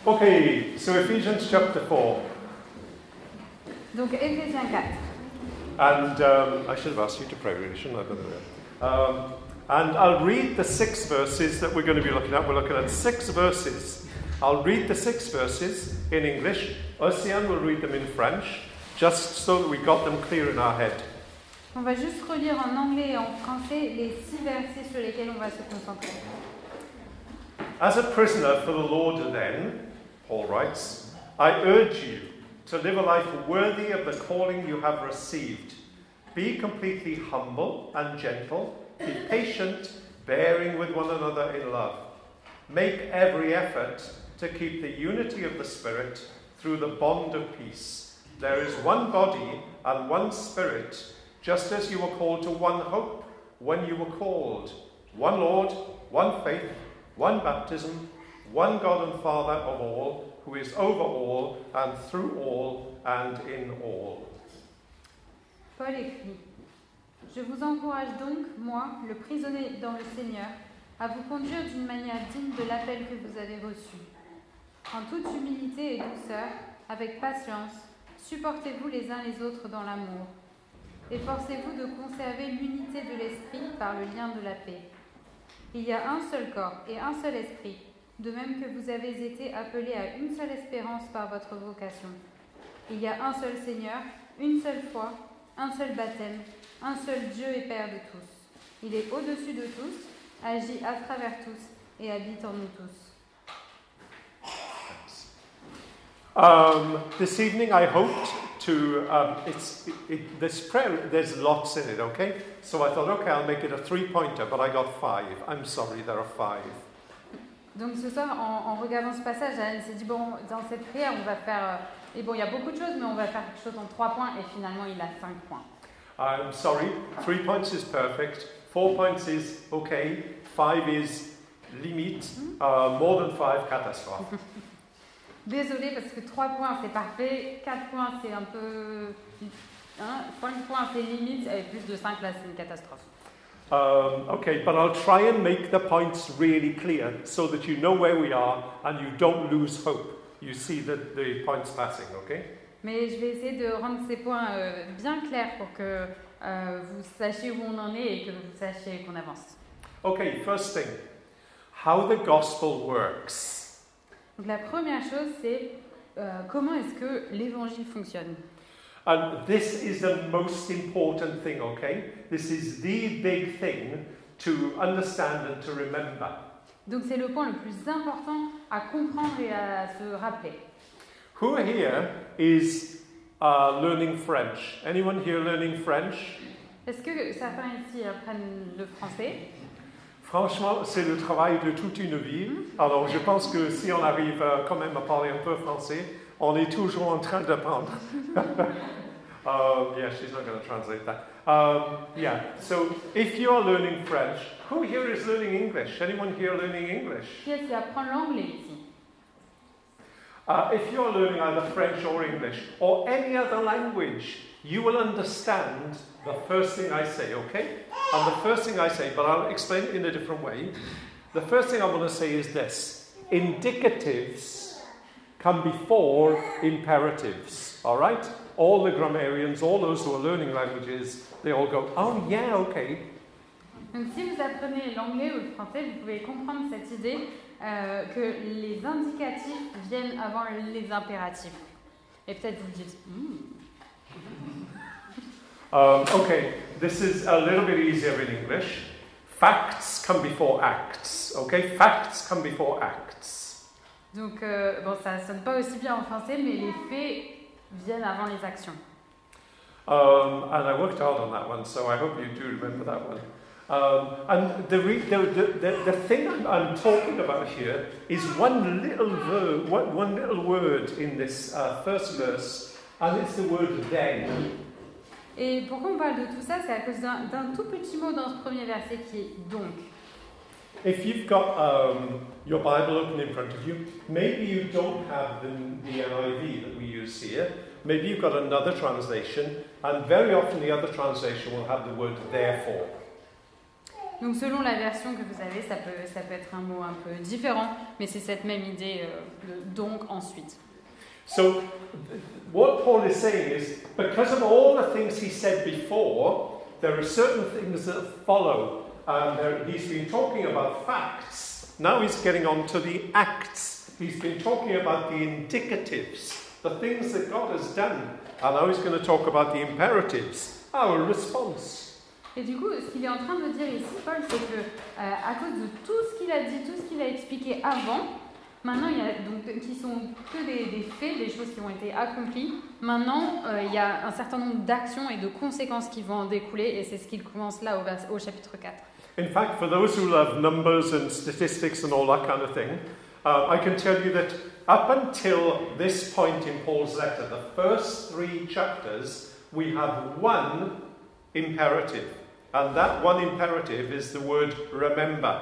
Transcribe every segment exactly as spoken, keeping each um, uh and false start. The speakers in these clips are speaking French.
Okay, so Ephesians chapter four. Donc Éphésiens quatre. And um, I should have asked you to pray, really, shouldn't I? Um, and I'll read the six verses that we're going to be looking at. We're looking at six verses. I'll read the six verses in English. Ocean will read them in French, just so that we got them clear in our head. On va juste relire en anglais et en français les six versets sur lesquels on va se concentrer. As a prisoner for the Lord then, Paul writes, I urge you to live a life worthy of the calling you have received. Be completely humble and gentle. Be patient, bearing with one another in love. Make every effort to keep the unity of the Spirit through the bond of peace. There is one body and one Spirit, just as you were called to one hope when you were called. One Lord, one faith, one baptism, one God and Father of all, who is over all and through all and in all. Paul écrit: Je vous encourage donc, moi, le prisonnier dans le Seigneur, à vous conduire d'une manière digne de l'appel que vous avez reçu. En toute humilité et douceur, avec patience, supportez-vous les uns les autres dans l'amour. Efforcez-vous de conserver l'unité de l'esprit par le lien de la paix. Il y a un seul corps et un seul esprit, de même que vous avez été appelés à une seule espérance par votre vocation. Il y a un seul Seigneur, une seule foi, un seul baptême, un seul Dieu et Père de tous. Il est au-dessus de tous, agit à travers tous et habite en nous tous. Um, this evening I hoped to, um, it's, it, it, this prayer, there's lots in it, okay? So I thought, okay, I'll make it a three-pointer, but I got five. I'm sorry, there are five. Donc ce soir, en, en regardant ce passage, Anne s'est dit, bon, dans cette prière, on va faire... Et bon, il y a beaucoup de choses, mais on va faire quelque chose en trois points, et finalement, il a cinq points. I'm sorry, three points is perfect, four points is okay, five is limite, uh, more than five, catastrophe. Désolée, parce que trois points, c'est parfait, quatre points, c'est un peu... Hein, cinq points, c'est limite, et plus de cinq, là, c'est une catastrophe. Um, okay, but I'll try and make the points really clear so that you know where we are and you don't lose hope. You see the, the points passing, okay? Mais je vais essayer de rendre ces points euh, bien clairs pour que euh, vous sachiez où on en est et que vous sachiez qu'on avance. Okay, first thing, how the gospel works. Donc la première chose, c'est euh, comment est-ce que l'évangile fonctionne. And this is the most important thing, okay? This is the big thing to understand and to remember. Donc c'est le point le plus important à comprendre et à se rappeler. Who here is uh, learning French? Anyone here learning French? Est-ce que certains ici apprennent le français? Franchement, c'est le travail de toute une vie. Alors, je pense que si on arrive euh, quand même à parler un peu français, on est toujours en train d'apprendre. uh, yeah, she's not going to translate that. Um, yeah, so if you are learning French, who here is learning English? Anyone here learning English? Qui est-ce qui apprend l'anglais ici? Uh, if you're learning either French or English or any other language, you will understand the first thing I say, okay? And the first thing I say, but I'll explain it in a different way. The first thing I want to say is this. Indicatives come before imperatives, all right? All the grammarians, all those who are learning languages, they all go, oh yeah, okay. Donc si vous apprenez l'anglais ou le français, vous pouvez comprendre cette idée euh, que les indicatifs viennent avant les impératifs. Et peut-être vous dites, hmm. um, okay, this is a little bit easier in English. Facts come before acts, okay? Facts come before acts. Donc, euh, bon, ça sonne pas aussi bien en français, mais les faits viennent avant les actions. Um, and I worked hard on that one, so I hope you do remember that one. Um, and the, re- the, the, the, the thing I'm, I'm talking about here is one little verb, one, one little word in this uh, first verse, and it's the word then. Et pourquoi on parle de tout ça? C'est à cause d'un, d'un tout petit mot dans ce premier verset qui est donc. If you've got um, your Bible open in front of you, maybe you don't have the, the N I V that we use here. Maybe you've got another translation, and very often the other translation will have the word therefore. Donc selon la version que vous avez, ça peut, ça peut être un mot un peu différent, mais c'est cette même idée euh, de donc ensuite. So, what Paul is saying is, because of all the things he said before, there are certain things that follow. Um, there, he's been talking about facts. Now he's getting on to the acts. He's been talking about the indicatives, the things that God has done. And now he's going to talk about the imperatives, our response. Et du coup, ce qu'il est en train de dire ici, Paul, c'est que euh, à cause de tout ce qu'il a dit, tout ce qu'il a expliqué avant, maintenant il y a donc qui sont que des, des faits, des choses qui ont été accomplies. Maintenant, euh, il y a un certain nombre d'actions et de conséquences qui vont en découler, et c'est ce qu'il commence là au, vers, au chapitre quatre. In fact, for those who love numbers and statistics and all that kind of thing, uh, I can tell you that up until this point in Paul's letter, the first three chapters, we have one imperative. And that one imperative is the word remember.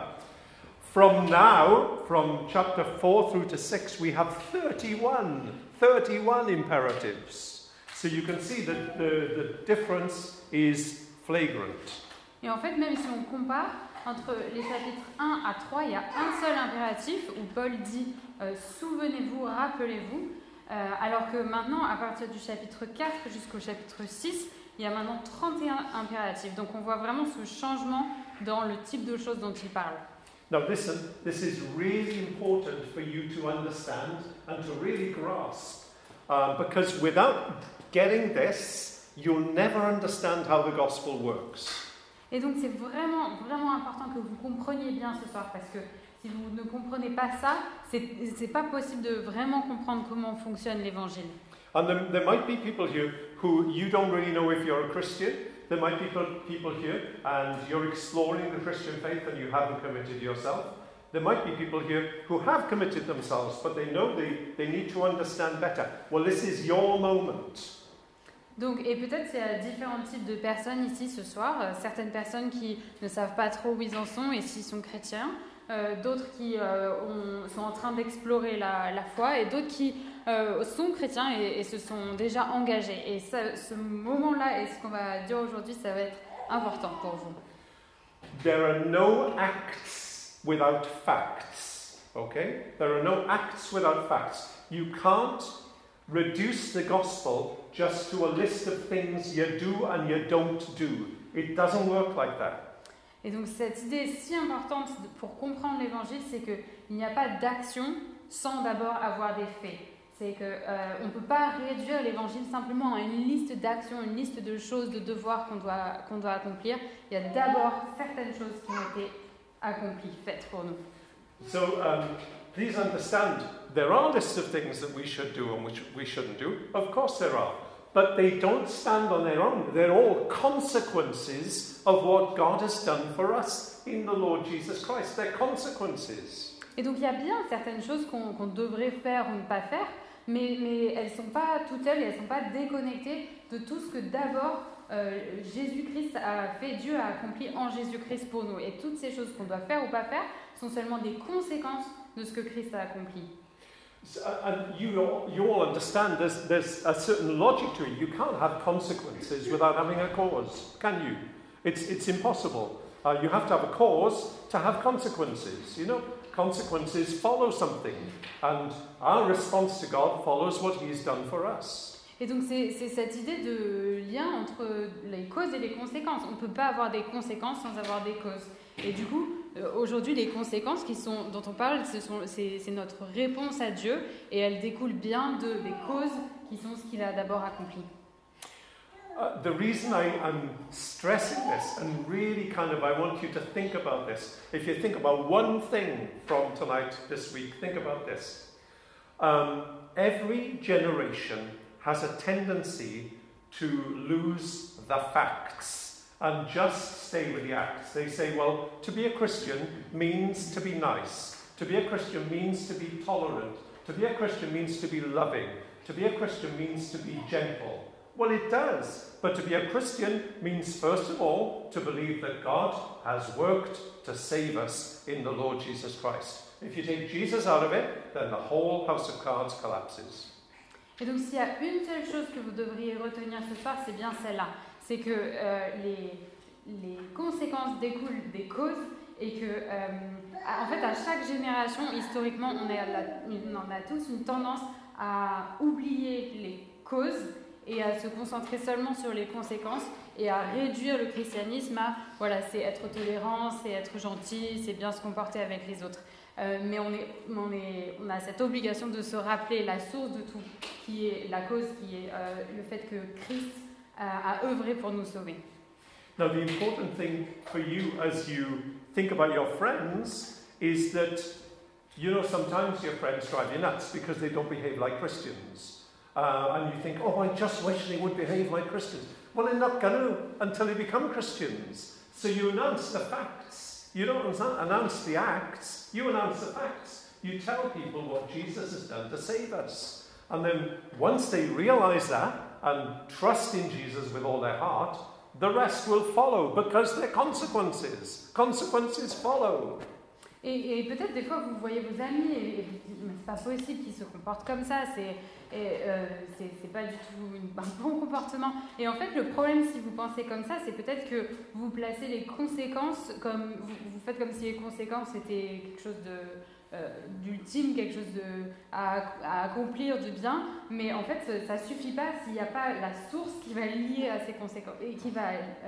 From now, from chapter four through to six, we have thirty-one, thirty-one imperatives. So you can see that the, the difference is flagrant. Et en fait, même si on compare, entre les chapitres un à trois, il y a un seul impératif où Paul dit euh, « souvenez-vous, rappelez-vous euh, », alors que maintenant, à partir du chapitre quatre jusqu'au chapitre six, il y a maintenant trente et un impératifs. Donc on voit vraiment ce changement dans le type de choses dont il parle. Now listen, this is really important for you to understand and to really grasp. Uh, because without getting this, you'll never understand how the gospel works. Et donc c'est vraiment, vraiment important que vous compreniez bien ce soir, parce que si vous ne comprenez pas ça, c'est, c'est pas possible de vraiment comprendre comment fonctionne l'évangile. And there, there might be people here who you don't really know if you're a Christian. There might be people here and you're exploring the Christian faith and you haven't committed yourself. There might be people here who have committed themselves, but they know they, they need to understand better. Well, this is your moment. Donc, et peut-être il y a différents types de personnes ici ce soir. Euh, certaines personnes qui ne savent pas trop où ils en sont et s'ils sont chrétiens. Euh, d'autres qui euh, ont, sont en train d'explorer la, la foi et d'autres qui euh, sont chrétiens et, et se sont déjà engagés. Et ça, ce moment-là et ce qu'on va dire aujourd'hui, ça va être important pour vous. There are no acts without facts, okay? There are no acts without facts. You can't reduce the gospel just to a list of things you do and you don't do. It doesn't work like that. Et donc cette idée si importante pour comprendre l'évangile, c'est qu'il n'y a pas d'action sans d'abord avoir des faits. C'est qu'on euh, ne peut pas réduire l'évangile simplement à une liste d'actions, une liste de choses, de devoirs qu'on doit, qu'on doit accomplir. Il y a d'abord certaines choses qui ont été accomplies, faites pour nous. So um, please understand, there are lists of things that we should do and which we shouldn't do. Of course there are. But they don't stand on their own. They're all consequences of what God has done for us in the Lord Jesus Christ. They're consequences. Et donc il y a bien certaines choses qu'on, qu'on devrait faire ou ne pas faire, mais, mais elles ne sont pas toutes seules et elles ne sont pas déconnectées de tout ce que d'abord euh, Jésus-Christ a fait, Dieu a accompli en Jésus-Christ pour nous. Et toutes ces choses qu'on doit faire ou pas faire sont seulement des conséquences de ce que Christ a accompli. And you all, you all understand there's, there's a certain logic to it. You can't have consequences without having a cause, can you? It's, it's impossible. Uh, you have to have a cause to have consequences. You know, consequences follow something. And our response to God follows what He's done for us. Et donc c'est, c'est cette idée de lien entre les causes et les conséquences. On ne peut pas avoir des conséquences sans avoir des causes. Et du coup, aujourd'hui, les conséquences qui sont, dont on parle, ce sont, c'est, c'est notre réponse à Dieu, et elles découlent bien de, des causes qui sont ce qu'il a d'abord accompli. Uh, the reason I, I'm stressing this, and really kind of I want you to think about this, if you think about one thing from tonight, this week, think about this. Um, every generation has a tendency to lose the facts and just stay with the acts. They say, well, to be a Christian means to be nice. To be a Christian means to be tolerant. To be a Christian means to be loving. To be a Christian means to be gentle. Well, it does. But to be a Christian means, first of all, to believe that God has worked to save us in the Lord Jesus Christ. If you take Jesus out of it, then the whole house of cards collapses. Et donc, s'il y a une seule chose que vous devriez retenir ce soir, c'est bien celle-là. C'est que euh, les, les conséquences découlent des causes et que, euh, en fait, à chaque génération, historiquement, on, est la, on en a tous une tendance à oublier les causes et à se concentrer seulement sur les conséquences et à réduire le christianisme à, voilà, c'est être tolérant, c'est être gentil, c'est bien se comporter avec les autres. Euh, mais on, est, on, est, on a cette obligation de se rappeler la source de tout, qui est la cause, qui est euh, le fait que Christ a, a œuvré pour nous sauver. Now, the important thing for you as you think about your friends is that, you know, sometimes your friends drive you nuts because they don't behave like Christians. Uh, and you think, oh, I just wish they would behave like Christians. Well, they're not going to until they become Christians. So you announce the facts. You don't announce the acts, you announce the facts. You tell people what Jesus has done to save us. And then once they realize that and trust in Jesus with all their heart, the rest will follow because they're consequences. Consequences follow. Et, et peut-être des fois vous voyez vos amis et, et vous dites mais c'est pas possible qu'ils se comportent comme ça, c'est, et, euh, c'est, c'est pas du tout une, un bon comportement. Et en fait le problème si vous pensez comme ça, c'est peut-être que vous placez les conséquences comme vous, vous faites comme si les conséquences étaient quelque chose de euh, d'ultime, quelque chose de, à, à accomplir de bien, mais en fait ça suffit pas s'il n'y a pas la source qui va lier à ces conséquences et qui va euh,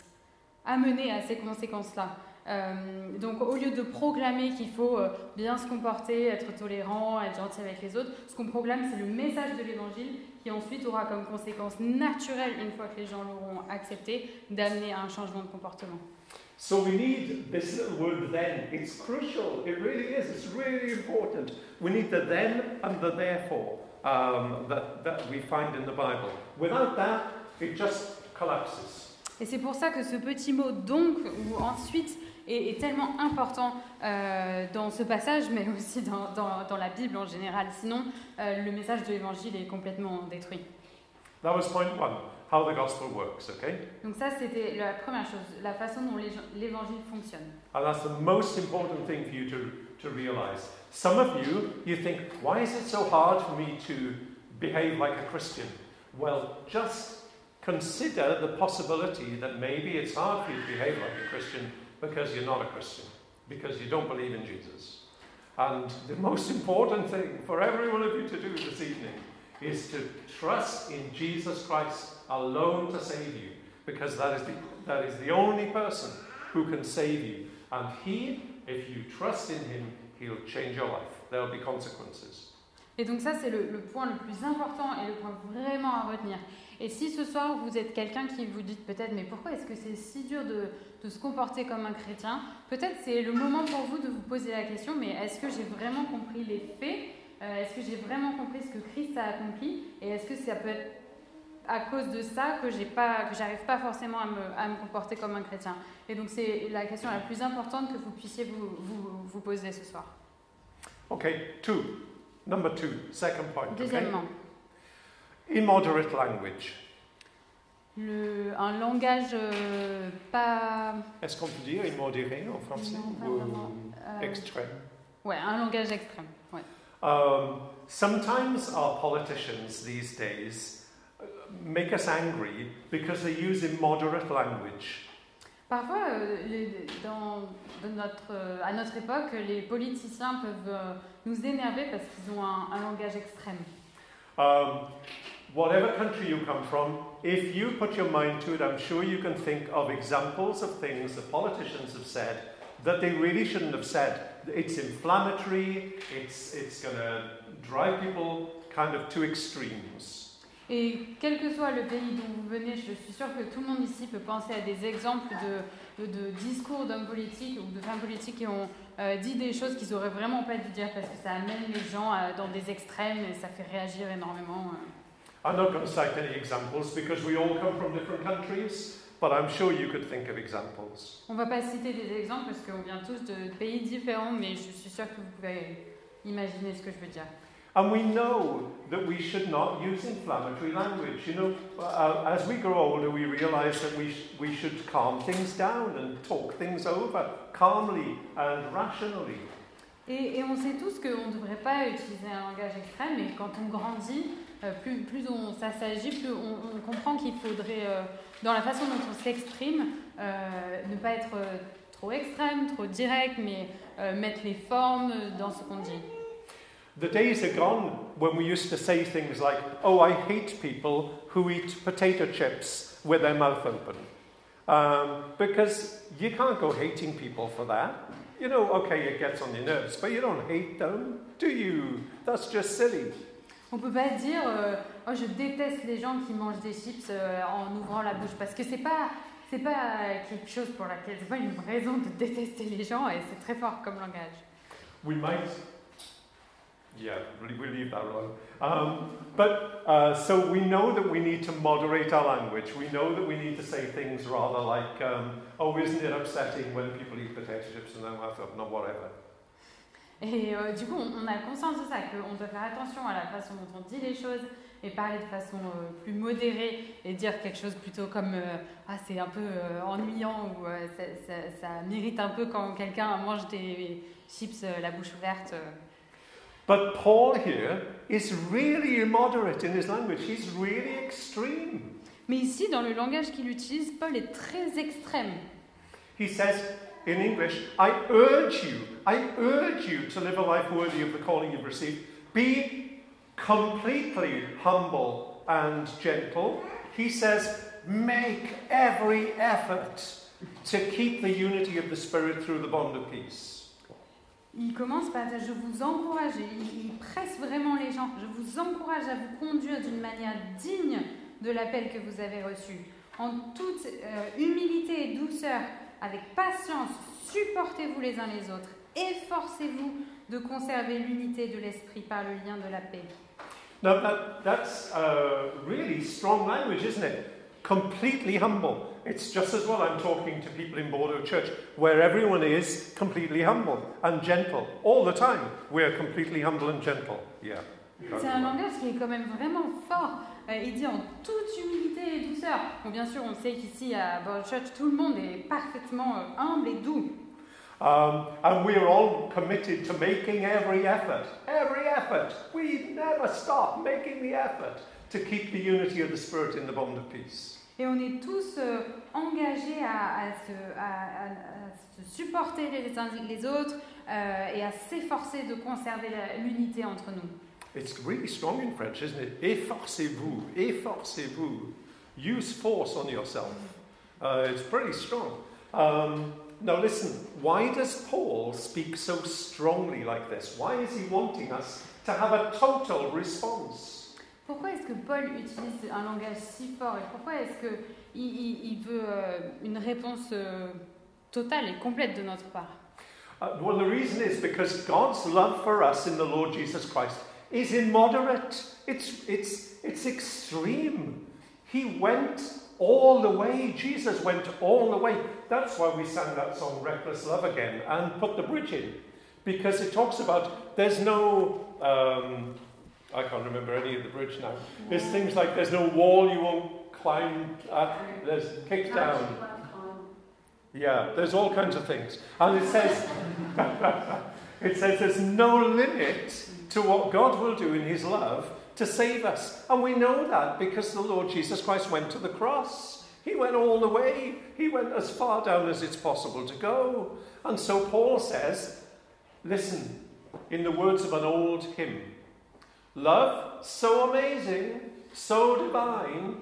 amener à ces conséquences-là. Euh, donc au lieu de proclamer qu'il faut euh, bien se comporter, être tolérant, être gentil avec les autres, ce qu'on proclame c'est le message de l'évangile qui ensuite aura comme conséquence naturelle, une fois que les gens l'auront accepté, d'amener à un changement de comportement. So we need this little word then. It's crucial. It really is. It's really important. We need the then and the therefore um, that, that we find in the Bible. Without that, it just collapses. Et c'est pour ça que ce petit mot donc ou ensuite est, est tellement important euh, dans ce passage, mais aussi dans, dans, dans la Bible en général. Sinon, euh, le message de l'Évangile est complètement détruit. That was point one, how the gospel works, okay? Donc ça, c'était la première chose, la façon dont l'Évangile fonctionne. And that's the most important thing for you to, to realize. Some of you, you think, why is it so hard for me to behave like a Christian? Well, just consider the possibility that maybe it's hard for you to behave like a Christian because you're not a Christian, because you don't believe in Jesus. And the most important thing for every one of you to do this evening is to trust in Jesus Christ alone to save you, because that is the, that is the only person who can save you. And he, if you trust in him, he'll change your life. There will be consequences. Et donc ça, c'est le, le point le plus important et le point vraiment à retenir. Et si ce soir, vous êtes quelqu'un qui vous dit peut-être, mais pourquoi est-ce que c'est si dur de, de se comporter comme un chrétien? Peut-être c'est le moment pour vous de vous poser la question, mais est-ce que j'ai vraiment compris les faits? euh, Est-ce que j'ai vraiment compris ce que Christ a accompli? Et est-ce que ça peut être à cause de ça que j'ai pas, que j'arrive pas forcément à me, à me comporter comme un chrétien? Et donc c'est la question la plus importante que vous puissiez vous, vous, vous poser ce soir. Okay, two. Number two, second point. Deuxièmement, okay? Immoderate language. Le, un langage euh, pas... Est-ce qu'on peut dire immodéré en français? Non, pas ou vraiment. Euh, extrême? Ouais, un langage extrême. Ouais. Um, sometimes our politicians these days make us angry because they use immoderate language. Parfois, euh, les, dans, de notre, euh, à notre époque, les politiciens peuvent euh, nous énerver parce qu'ils ont un, un langage extrême. Um, whatever country you come from, if you put your mind to it, I'm sure you can think of examples of things that politicians have said that they really shouldn't have said. It's inflammatory, it's, it's going to drive people kind of to extremes. Et quel que soit le pays dont vous venez, je suis sûre que tout le monde ici peut penser à des exemples de, de, de discours d'hommes politiques ou de femmes politiques qui ont euh, dit des choses qu'ils n'auraient vraiment pas dû dire parce que ça amène les gens à, dans des extrêmes et ça fait réagir énormément. Euh. I'm not going to cite any examples because we all come from different countries, but I'm sure you could think of examples. On ne va pas citer des exemples parce qu'on vient tous de pays différents, mais je suis sûre que vous pouvez imaginer ce que je veux dire. And we know that we should not use inflammatory language. You know, uh, as we grow older, we realize that we, sh- we should calm things down and talk things over calmly and rationally. Et, et on sait tous qu'on ne devrait pas utiliser un langage extrême, mais quand on grandit, euh, plus, plus on, ça s'agit, plus on, on comprend qu'il faudrait, euh, dans la façon dont on s'exprime, euh, ne pas être euh, trop extrême, trop direct, mais euh, mettre les formes dans ce qu'on dit. The days are gone when we used to say things like, oh, I hate people who eat potato chips with their mouth open. Um, because you can't go hating people for that. You know, okay, it gets on your nerves, but you don't hate them, do you? That's just silly. On peut pas dire euh, oh, je déteste les gens qui mangent des chips euh, en ouvrant la bouche, parce que c'est pas c'est pas quelque chose pour laquelle c'est pas une raison de détester les gens, et c'est très fort comme langage. We might, yeah, we'll leave that alone. Um, but uh, so we know that we need to moderate our language. We know that we need to say things rather like, um, oh, isn't it upsetting when people eat potato chips and their mouth open or whatever. Et euh, du coup, on, on a conscience de ça, qu'on doit faire attention à la façon dont on dit les choses et parler de façon euh, plus modérée et dire quelque chose plutôt comme euh, ah, c'est un peu euh, ennuyant ou euh, ça, ça, ça m'irrite un peu quand quelqu'un mange des chips euh, la bouche ouverte. Euh. But Paul here is really immoderate in his language. He's really extreme. Mais ici, dans le langage qu'il utilise, Paul est très extrême. He says in English, I urge you, I urge you to live a life worthy of the calling you've received. Be completely humble and gentle. He says, make every effort to keep the unity of the Spirit through the bond of peace. Il commence par dire, je vous encourage, il, il presse vraiment les gens, je vous encourage à vous conduire d'une manière digne de l'appel que vous avez reçu. En toute euh, humilité et douceur, avec patience, supportez-vous les uns les autres. Efforcez-vous de conserver l'unité de l'esprit par le lien de la paix. Now that, that's uh, really strong language, isn't it? Completely humble. It's just as well I'm talking to people in Bordeaux Church, where everyone is completely humble and gentle. All the time, we're completely humble and gentle. Yeah. C'est un langage qui est quand même vraiment fort. Euh, il dit en toute humilité et douceur. Bon, bien sûr, on sait qu'ici à Bordeaux Church, tout le monde est parfaitement euh, humble et doux. Um, and we're all committed to making every effort. Every effort. We never stop making the effort to keep the unity of the Spirit in the bond of peace. Et on est tous euh, engagés à, à, se, à, à, à se supporter les uns les autres euh, et à s'efforcer de conserver la, l'unité entre nous. It's really strong in French, isn't it? Efforcez-vous, efforcez-vous. Use force on yourself. Uh, it's pretty strong. Um, now listen, why does Paul speak so strongly like this? Why is he wanting us to have a total response? Pourquoi est-ce que Paul utilise un langage si fort et pourquoi est-ce qu'il il, il veut euh, une réponse euh, totale et complète de notre part? Uh, well, the reason is because God's love for us in the Lord Jesus Christ is immoderate. It's, it's, it's extreme. He went all the way. Jesus went all the way. That's why we sang that song, Reckless Love, again, and put the bridge in. Because it talks about there's no... Um, I can't remember any of the bridge now. There's things like there's no wall you won't climb at, there's kicked down. Yeah, there's all kinds of things. And it says, it says there's no limit to what God will do in his love to save us. And we know that because the Lord Jesus Christ went to the cross. He went all the way. He went as far down as it's possible to go. And so Paul says, listen, in the words of an old hymn, love so amazing, so divine,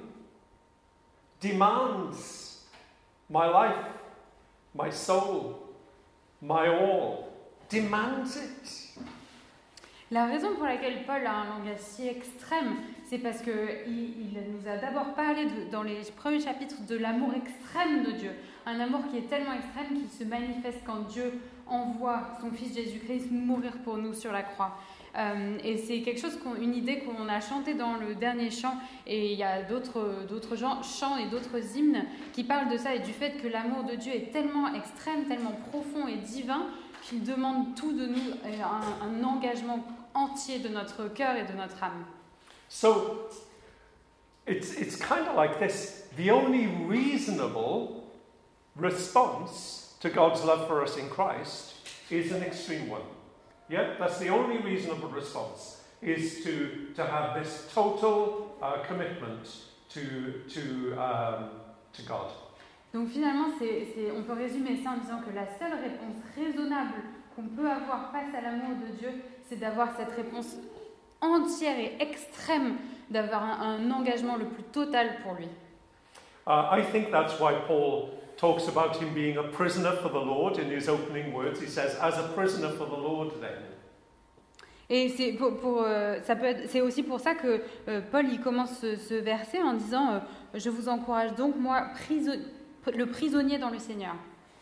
demands my life, my soul, my all, demands it. La raison pour laquelle Paul a un langage si extrême, c'est parce qu'il il nous a d'abord parlé de, dans les premiers chapitres de l'amour extrême de Dieu. Un amour qui est tellement extrême qu'il se manifeste quand Dieu envoie son Fils Jésus-Christ mourir pour nous sur la croix. Euh, et c'est quelque chose, qu'on, une idée qu'on a chantée dans le dernier chant, et il y a d'autres, d'autres gens, chants et d'autres hymnes qui parlent de ça et du fait que l'amour de Dieu est tellement extrême, tellement profond et divin qu'il demande tout de nous, un, un engagement entier de notre cœur et de notre âme. So, it's, it's kind of like this. The only reasonable response to God's love for us in Christ is an extreme one. Yeah, that's the only reasonable response, is to, to have this total uh, commitment to, to, um, to God. Donc finalement, c'est, c'est, on peut résumer ça en disant que la seule réponse raisonnable qu'on peut avoir face à l'amour de Dieu, c'est d'avoir cette réponse entière et extrême, d'avoir un, un engagement le plus total pour lui. Uh, I think that's why Paul talks about him being a prisoner for the Lord in his opening words. He says, as a prisoner for the Lord then. Et c'est, pour, pour, euh, ça peut être, c'est aussi pour ça que euh, Paul il commence ce, ce verset en disant euh, « Je vous encourage donc, moi, priso- le prisonnier dans le Seigneur ».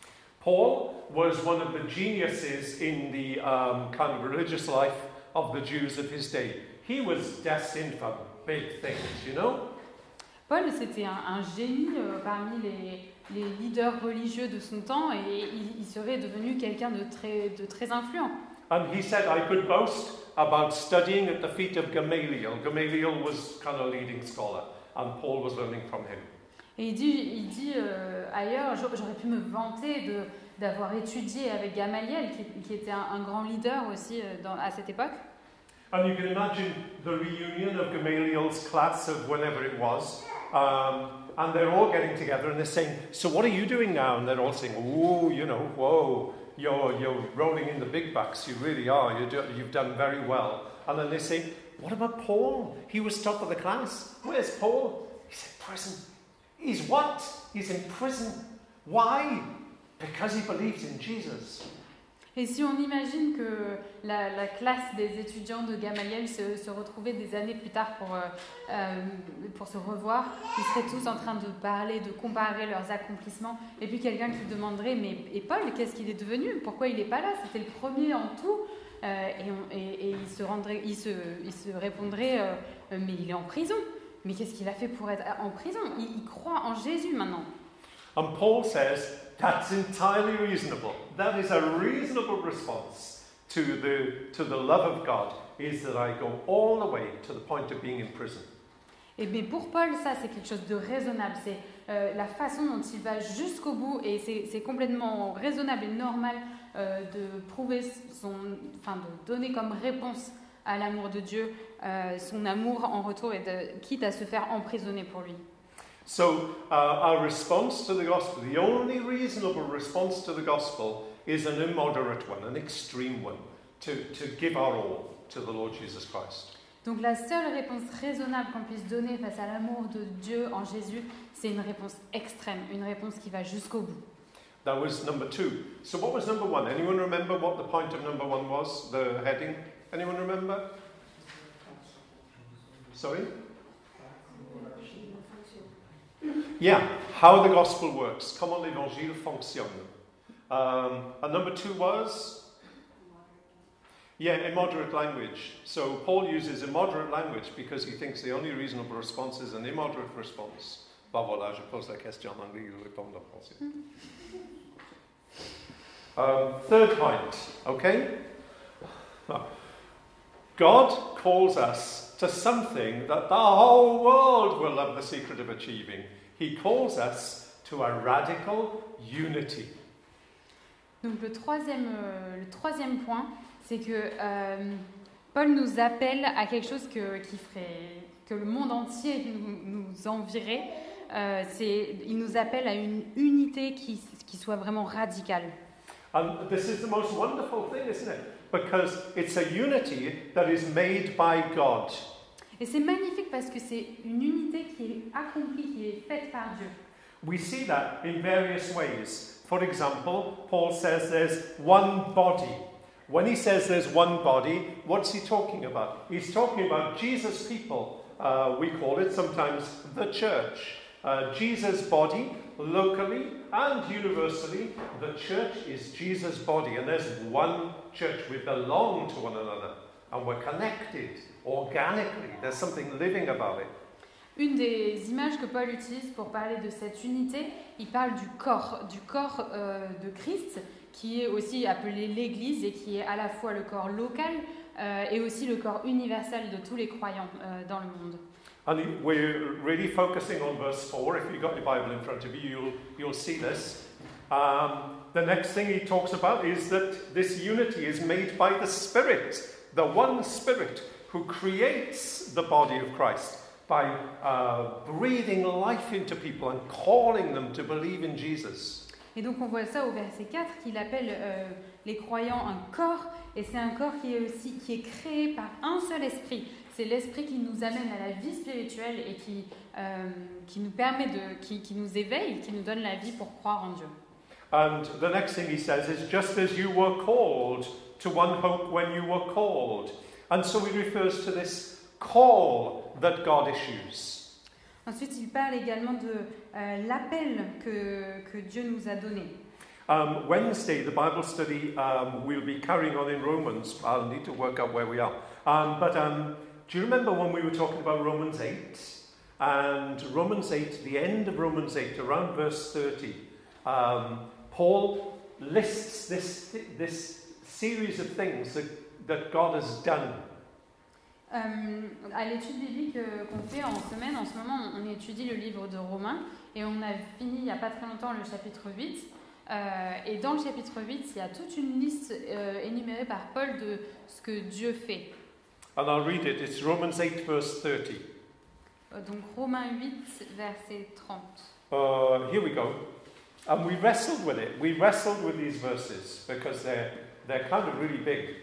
Paul was one of the geniuses in the um, kind of religious life of the Jews of his day. He was destined for big things, you know? Paul, c'était un, un génie euh, parmi les, les leaders religieux de son temps et il, il serait devenu quelqu'un de très, de très influent. And he said, I could boast about studying at the feet of Gamaliel. Gamaliel was kind of a leading scholar, and Paul was learning from him. Et il dit, il dit euh, ailleurs, j'aurais pu me vanter de, d'avoir étudié avec Gamaliel, qui, qui était un, un grand leader aussi euh, dans, à cette époque. And you can imagine the reunion of Gamaliel's class of whenever it was, um, and they're all getting together and they're saying, so what are you doing now? And they're all saying, oh, you know, whoa, you're, you're rolling in the big bucks, you really are, you do, you've done very well. And then they say, what about Paul? He was top of the class. Where's Paul? He's in prison. He's what? He's in prison. Why? Because he believed in Jesus. Et si on imagine que la, la classe des étudiants de Gamaliel se, se retrouvait des années plus tard pour, euh, pour se revoir, ils seraient tous en train de parler, de comparer leurs accomplissements, et puis quelqu'un qui demanderait, mais et Paul, qu'est-ce qu'il est devenu? Pourquoi il n'est pas là? C'était le premier en tout. Euh, et, on, et, et il, se rendrait, il, se, il se répondrait, euh, mais il est en prison. Mais qu'est-ce qu'il a fait pour être en prison? il, il croit en Jésus maintenant. And Paul says, that's entirely reasonable. That is a reasonable response to the, to the love of God, is that I go all the way to the point of being in prison. Et bien pour Paul, ça c'est quelque chose de raisonnable. C'est euh, la façon dont il va jusqu'au bout, et c'est, c'est complètement raisonnable et normal euh, de prouver son, enfin de donner comme réponse à l'amour de Dieu, euh, son amour en retour, et de, quitte à se faire emprisonner pour lui. So, uh, our response to the gospel, the only reasonable response to the gospel, is an immoderate one, an extreme one, to, to give our all to the Lord Jesus Christ. Donc la seule réponse raisonnable qu'on puisse donner face à l'amour de Dieu en Jésus, c'est une réponse extrême, une réponse qui va jusqu'au bout. That was number two. So what was number one? Anyone remember what the point of number one was? The heading? Anyone remember? Sorry? Yeah, how the gospel works. Comment l'évangile fonctionne. Um, and number two was? Yeah, immoderate language. So Paul uses immoderate language because he thinks the only reasonable response is an immoderate response. Ben voilà, je pose la question en anglais, il répond en français. Um, third point, okay? God calls us to something that the whole world will love the secret of achieving. He calls us to a radical unity. Donc le troisième, euh, le troisième point, c'est que euh, Paul nous appelle à quelque chose que, qui ferait, que le monde entier nous, nous envierait. Euh, c'est, il nous appelle à une unité qui, qui soit vraiment radicale. And this is the most wonderful thing, isn't it? Because it's a unity that is made by God. Et c'est magnifique parce que c'est une unité qui est accomplie, qui est faite par Dieu. We see that in various ways. For example, Paul says there's one body. When he says there's one body, what's he talking about? He's talking about Jesus' people. Uh, we call it sometimes the church. Uh, Jesus' body, locally and universally, the church is Jesus' body. And there's one church. We belong to one another. And we're connected organically. There's something living about it. Une des images que Paul utilise pour parler de cette unité, il parle du corps, du corps euh, de Christ, qui est aussi appelé l'Église et qui est à la fois le corps local euh, et aussi le corps universel de tous les croyants euh, dans le monde. And we're really focusing on verse four. If you've got your Bible in front of you, you'll, you'll see this. Um, the next thing he talks about is that this unity is made by the Spirit, the one Spirit who creates the body of Christ by uh, breathing life into people and calling them to believe in Jesus. Et donc on voit ça au verset quatre, qu'il appelle euh, les croyants un corps, et c'est un corps qui est aussi qui est créé par un seul esprit. C'est l'esprit qui nous amène à la vie spirituelle et qui, euh, qui nous permet de, qui, qui nous éveille, qui nous donne la vie pour croire en Dieu. And the next thing he says is, just as you were called to one hope when you were called. And so he refers to this call that God issues. Ensuite, il parle également de euh, l'appel que, que Dieu nous a donné. Um, Wednesday, the Bible study, um, we'll be carrying on in Romans. I'll need to work out where we are. Um, but um, do you remember when we were talking about Romans eight? And Romans eight, the end of Romans eight, around verse thirty, um, Paul lists this, this series of things that, that God has done. Euh, à l'étude biblique euh, qu'on fait en semaine, en ce moment, on, on étudie le livre de Romains et on a fini il n'y a pas très longtemps le chapitre huit. Euh, et dans le chapitre huit, il y a toute une liste euh, énumérée par Paul de ce que Dieu fait. And I'll read it. It's Romans eight, verse thirty. Euh, donc Romains huit, verset trente. Uh, here we go. And we wrestled with it. We wrestled with these verses because they're, they're kind of really big.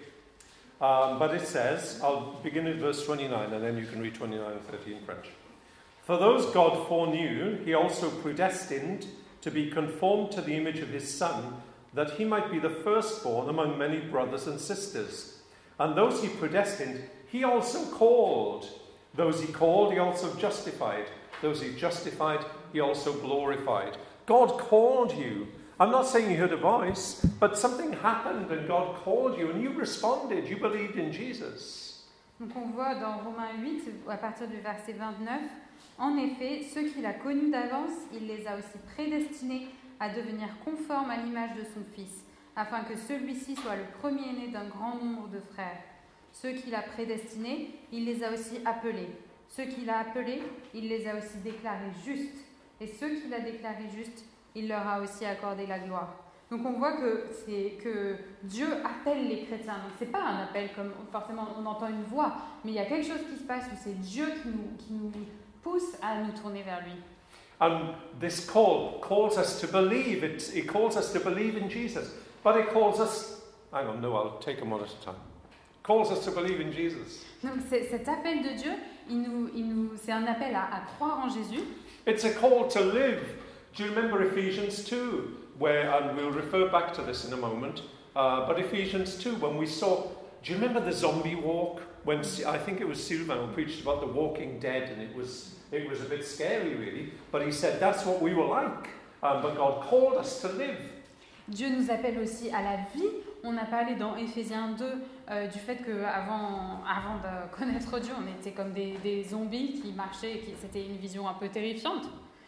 Um, but it says, I'll begin at verse twenty-nine, and then you can read twenty-nine and thirty in French. For those God foreknew, he also predestined to be conformed to the image of his Son, that he might be the firstborn among many brothers and sisters. And those he predestined, he also called. Those he called, he also justified. Those he justified, he also glorified. God called you. I'm not saying you heard a voice, but something happened and God called you and you responded. You believed in Jesus. Donc on voit dans Romains huit, à partir du verset vingt-neuf, en effet, ceux qu'il a connus d'avance, il les a aussi prédestinés à devenir conformes à l'image de son Fils, afin que celui-ci soit le premier-né d'un grand nombre de frères. Ceux qu'il a prédestinés, il les a aussi appelés. Ceux qu'il a appelés, il les a aussi déclarés justes. Et ceux qu'il a déclarés justes, il leur a aussi accordé la gloire. Donc on voit que, c'est, que Dieu appelle les chrétiens. Donc c'est pas un appel comme forcément on entend une voix, mais il y a quelque chose qui se passe où c'est Dieu qui nous, qui nous pousse à nous tourner vers lui. And this call calls us to believe. It, it calls us to believe in Jesus. But it calls us... Hang on, no, I'll take them one at a time. It calls us to believe in Jesus. Donc c'est, cet appel de Dieu, il nous, il nous, c'est un appel à, à croire en Jésus. It's a call to live. Do you remember Ephesians two? Where, and we'll refer back to this in a moment, uh, but Ephesians two, when we saw, do you remember the zombie walk? When I think it was Sylvain who preached about the walking dead, and it was it was a bit scary really, but he said that's what we were like, um, but God called us to live. Dieu nous appelle aussi à la vie. On a parlé dans Éphésiens deux euh, du fait qu'avant avant de connaître Dieu, on était comme des, des zombies qui marchaient, qui, c'était une vision un peu terrifiante.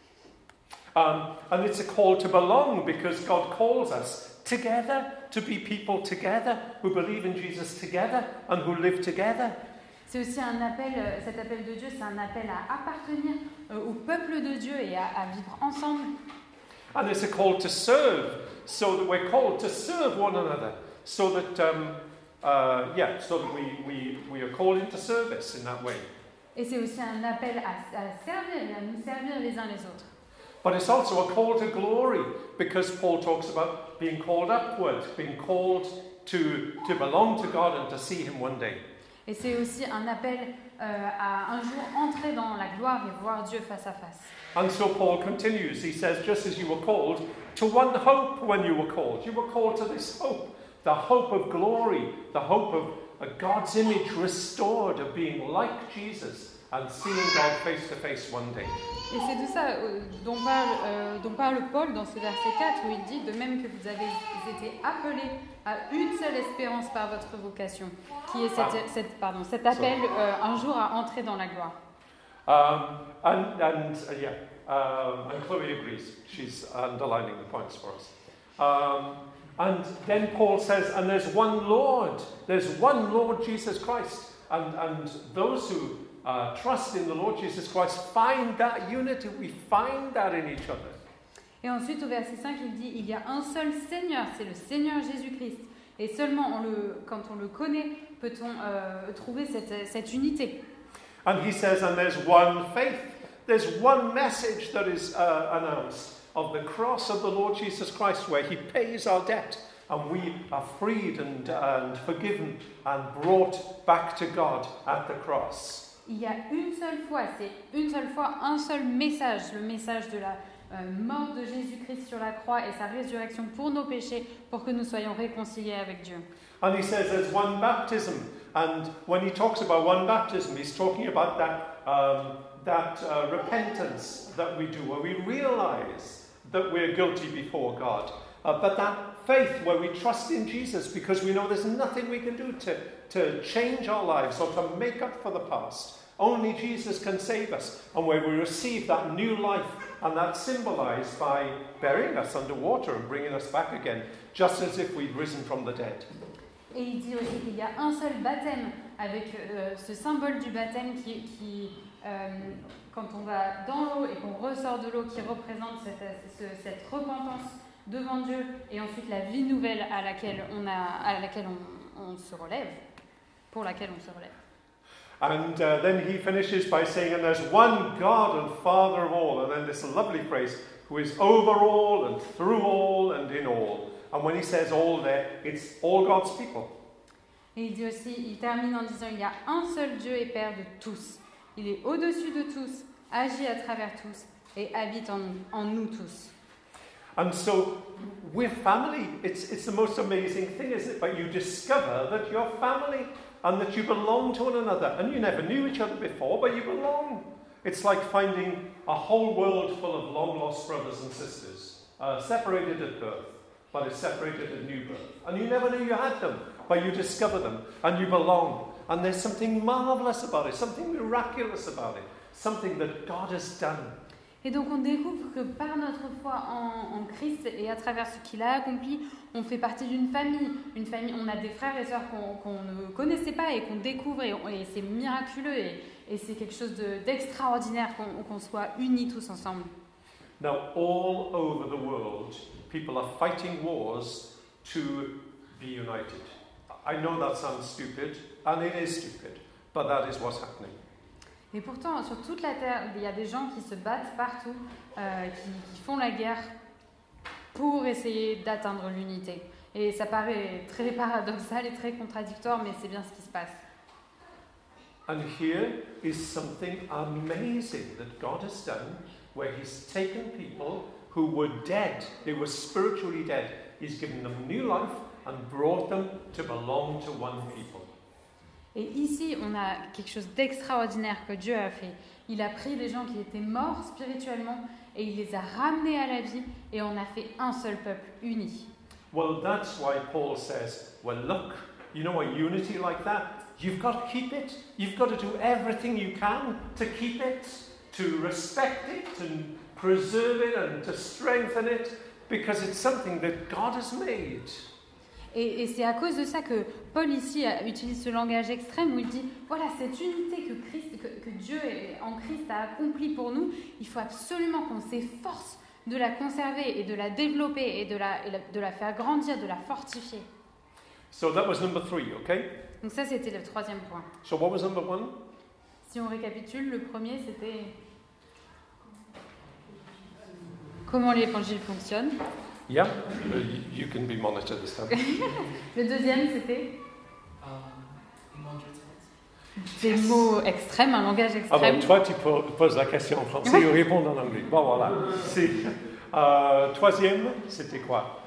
Um, and it's a call to belong because God calls us together to be people together who believe in Jesus together and who live together. C'est aussi un appel, cet appel de Dieu, c'est un appel à appartenir euh, au peuple de Dieu et à, à vivre ensemble. And it's a call to serve, so that we're called to serve one another, so that um, uh, yeah, so that we, we, we are called into service in that way. Et c'est aussi un appel à, à servir et à nous servir les uns les autres. But it's also a call to glory, because Paul talks about being called upward, being called to, to belong to God and to see Him one day. Et c'est aussi un appel euh, à un jour entrer dans la gloire et voir Dieu face à face. And so Paul continues, he says, just as you were called to one hope when you were called. You were called to this hope, the hope of glory, the hope of a God's image restored, of being like Jesus and seeing God face to face one day. Et c'est de ça euh, dont, parle, euh, dont parle Paul dans ce verset quatre, où il dit, de même que vous avez été appelés à une seule espérance par votre vocation, qui est cette, Ah. cette, pardon, cet appel euh, un jour à entrer dans la gloire. Um, and and uh, yeah, um, and Chloe agrees. She's underlining the points for us. Um, and then Paul says, and there's one Lord. There's one Lord Jesus Christ. And, and those who uh, trust in the Lord Jesus Christ find that unity. We find that in each other. Et ensuite, au verset cinq, il dit, il y a un seul Seigneur, c'est le Seigneur Jésus-Christ. Et seulement on le, quand on le connaît, peut-on euh, trouver cette, cette unité. And he says, and there's one faith. There's one message that is uh, announced of the cross of the Lord Jesus Christ, where he pays our debt and we are freed and, and forgiven and brought back to God at the cross. Il y a une seule fois, c'est une seule fois, un seul message, le message de la euh, mort de Jésus-Christ sur la croix et sa résurrection pour nos péchés, pour que nous soyons réconciliés avec Dieu. And he says there's one baptism. And when he talks about one baptism, he's talking about that, um, that uh, repentance that we do, where we realize that we're guilty before God. Uh, but that faith where we trust in Jesus because we know there's nothing we can do to, to change our lives or to make up for the past. Only Jesus can save us. And where we receive that new life, and that's symbolized by burying us under water and bringing us back again, just as if we'd risen from the dead. Et il dit aussi qu'il y a un seul baptême, avec euh, ce symbole du baptême qui, qui euh, quand on va dans l'eau et qu'on ressort de l'eau, qui représente cette, ce, cette repentance devant Dieu, et ensuite la vie nouvelle à laquelle on, a, à laquelle on, on se relève, pour laquelle on se relève. And uh, then he finishes by saying, and there's one God and Father of all, and then this lovely phrase, who is over all and through all and in all. And when he says all there, it's all God's people. Et il dit aussi, il termine en disant, il y a un seul Dieu et Père de tous. Il est au-dessus de tous, agit à travers tous et habite en nous, en nous tous. And so, we're family. It's, it's the most amazing thing, isn't it? But you discover that you're family and that you belong to one another. And you never knew each other before, but you belong. It's like finding a whole world full of long-lost brothers and sisters, uh, separated at birth, but it's separated at new birth. And you never knew you had them, but you discover them, and you belong. And there's something marvelous about it, something miraculous about it, something that God has done. Et donc on découvre que par notre foi en, en Christ et à travers ce qu'il a accompli, on fait partie d'une famille. Une famille, on a des frères et sœurs qu'on, qu'on ne connaissait pas et qu'on découvre, et, et c'est miraculeux, et, et c'est quelque chose de, d'extraordinaire qu'on, qu'on soit unis tous ensemble. Now, all over the world, people are fighting wars to be united. I know that sounds stupid, and it is stupid, but that is what's happening. Et pourtant, sur toute la Terre, il y a des gens qui se battent partout, euh, qui, qui font la guerre pour essayer d'atteindre l'unité. Et ça paraît très paradoxal et très contradictoire, mais c'est bien ce qui se passe. And here is something amazing that God has done, where He's taken people who were dead, they were spiritually dead. He's given them new life and brought them to belong to one people. Et ici, on a quelque chose d'extraordinaire que Dieu a fait. Il a pris des gens qui étaient morts spirituellement et il les a ramenés à la vie, et on a fait un seul peuple uni. Well, that's why Paul says, well, look, you know, a unity like that, you've got to keep it. You've got to do everything you can to keep it, to respect it, and preserve it, and to strengthen it, because it's something that God has made. Et, et c'est à cause de ça que Paul ici utilise ce langage extrême où il dit, voilà, cette unité que, Christ, que, que Dieu en Christ a accomplie pour nous, il faut absolument qu'on s'efforce de la conserver et de la développer et de la, et de la faire grandir, de la fortifier. So that was number three, okay? Donc ça, c'était le troisième point. So what was number one? Si on récapitule, le premier, c'était comment l'évangile fonctionne. Yeah, uh, you can be monitored this time. Le deuxième, c'était um, des mots extrêmes, un langage Ah extrême. bon, toi tu poses la question en français et réponds en anglais. Bon, voilà. C'est, euh, troisième, c'était quoi?